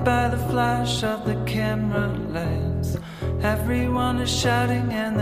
by the flash of the camera lens. Everyone is shouting and